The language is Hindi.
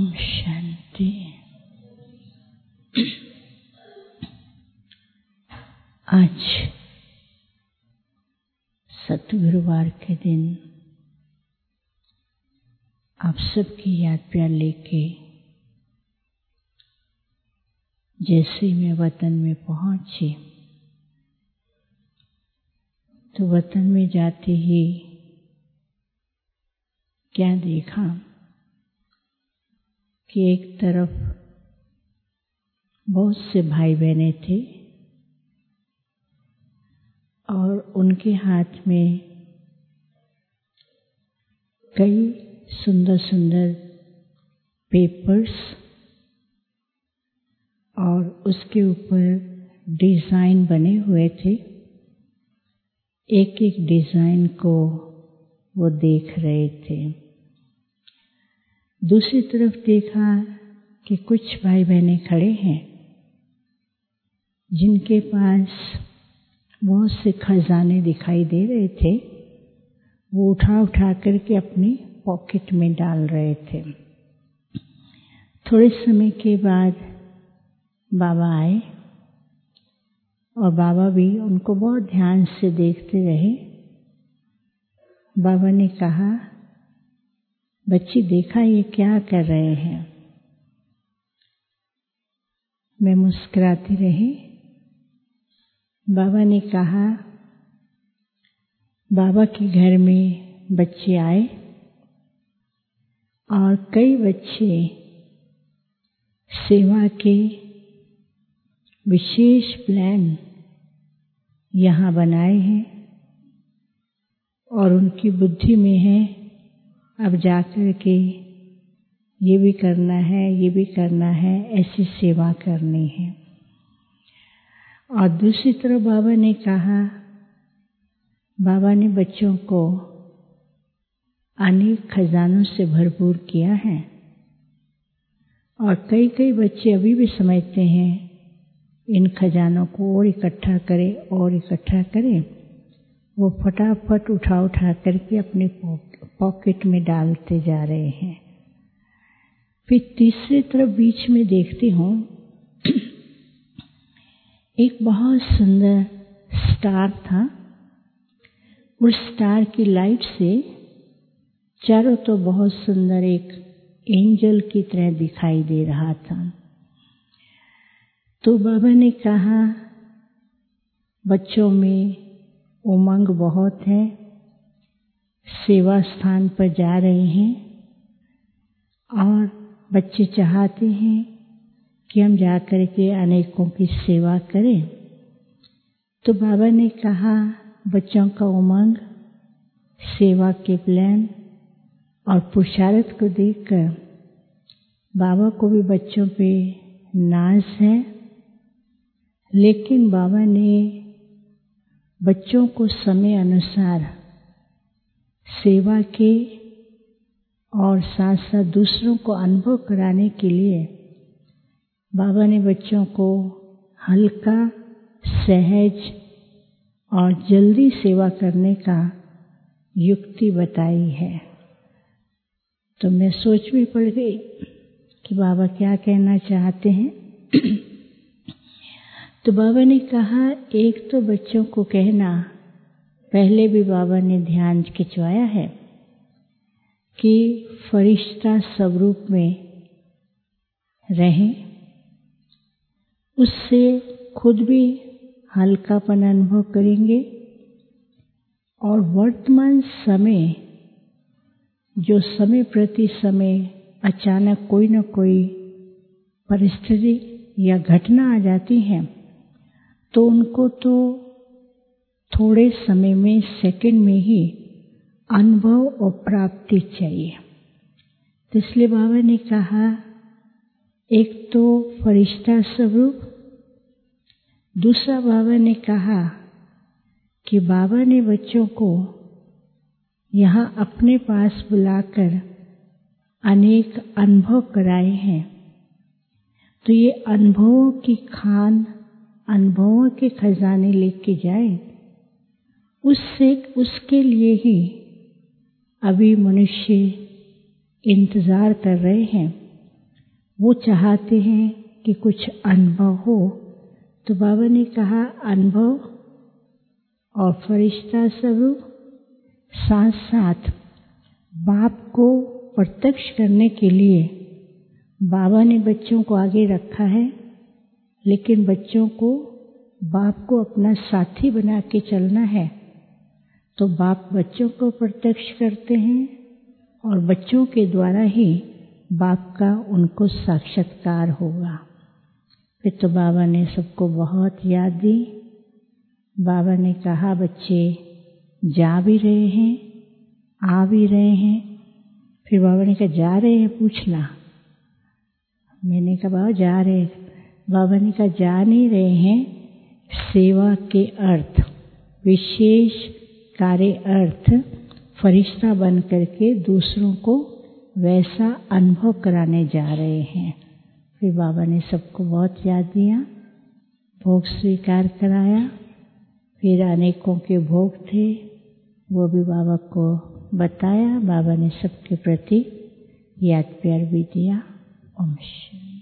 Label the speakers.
Speaker 1: ओम शांति। आज सतगुरुवार के दिन आप सबकी याद प्यार लेके जैसे मैं वतन में पहुंची तो वतन में जाते ही क्या देखा कि एक तरफ बहुत से भाई बहनें थे और उनके हाथ में कई सुंदर सुंदर पेपर्स और उसके ऊपर डिज़ाइन बने हुए थे। एक एक डिज़ाइन को वो देख रहे थे। दूसरी तरफ देखा कि कुछ भाई बहनें खड़े हैं जिनके पास बहुत से खजाने दिखाई दे रहे थे। वो उठा उठा करके अपनी पॉकेट में डाल रहे थे। थोड़े समय के बाद बाबा आए और बाबा भी उनको बहुत ध्यान से देखते रहे। बाबा ने कहा, बच्ची देखा ये क्या कर रहे हैं? मैं मुस्कुराती रही। बाबा ने कहा, बाबा के घर में बच्चे आए और कई बच्चे सेवा के विशेष प्लान यहाँ बनाए हैं और उनकी बुद्धि में है अब जाकर के ये भी करना है, ये भी करना है, ऐसी सेवा करनी है। और दूसरी तरफ बाबा ने कहा, बाबा ने बच्चों को अनेक खजानों से भरपूर किया है और कई कई बच्चे अभी भी समझते हैं इन खजानों को और इकट्ठा करें और इकट्ठा करें। वो फटाफट उठा उठा करके अपने पॉकेट में डालते जा रहे हैं। फिर तीसरी तरफ बीच में देखती हूँ एक बहुत सुंदर स्टार था। उस स्टार की लाइट से चारों तो बहुत सुंदर एक एंजल की तरह दिखाई दे रहा था। तो बाबा ने कहा, बच्चों में उमंग बहुत है, सेवा स्थान पर जा रहे हैं और बच्चे चाहते हैं कि हम जाकर के अनेकों की सेवा करें। तो बाबा ने कहा, बच्चों का उमंग, सेवा के प्लान और पुरुषार्थ को देखकर बाबा को भी बच्चों पे नाज है। लेकिन बाबा ने बच्चों को समय अनुसार सेवा के और साथ साथ दूसरों को अनुभव कराने के लिए बाबा ने बच्चों को हल्का, सहज और जल्दी सेवा करने का युक्ति बताई है। तो मैं सोच में पड़ गई कि बाबा क्या कहना चाहते हैं। तो बाबा ने कहा, एक तो बच्चों को कहना, पहले भी बाबा ने ध्यान खिंचवाया है कि फरिश्ता स्वरूप में रहें, उससे खुद भी हल्कापन अनुभव करेंगे और वर्तमान समय जो समय प्रति समय अचानक कोई न कोई परिस्थिति या घटना आ जाती है तो उनको तो थोड़े समय में, सेकंड में ही अनुभव और प्राप्ति चाहिए। तो इसलिए बाबा ने कहा, एक तो फरिश्ता स्वरूप, दूसरा बाबा ने कहा कि बाबा ने बच्चों को यहाँ अपने पास बुलाकर अनेक अनुभव कराए हैं। तो ये अनुभवों की खान, अनुभवों के खजाने लेके जाए, उसके लिए ही अभी मनुष्य इंतजार कर रहे हैं वो चाहते हैं कि कुछ अनुभव हो, तो बाबा ने कहा अनुभव और फरिश्ता स्वरूप साथ साथ बाप को प्रत्यक्ष करने के लिए बाबा ने बच्चों को आगे रखा है, लेकिन बच्चों को बाप को अपना साथी बना के चलना है। तो बाप बच्चों को प्रत्यक्ष करते हैं और बच्चों के द्वारा ही बाप का उनको साक्षात्कार होगा। फिर तो बाबा ने सबको बहुत याद दी। बाबा ने कहा बच्चे जा भी रहे हैं, आ भी रहे हैं। फिर बाबा ने कहा जा रहे हैं पूछना। मैंने कहा बाबा जा रहे हैं। बाबा ने कहा जा नहीं रहे हैं, सेवा के अर्थ, विशेष कार्य अर्थ फरिश्ता बन करके दूसरों को वैसा अनुभव कराने जा रहे हैं। फिर बाबा ने सबको बहुत याद दिया, भोग स्वीकार कराया। फिर अनेकों के भोग थे, वो भी बाबा को बताया। बाबा ने सबके प्रति याद प्यार भी दिया। ओम शांति।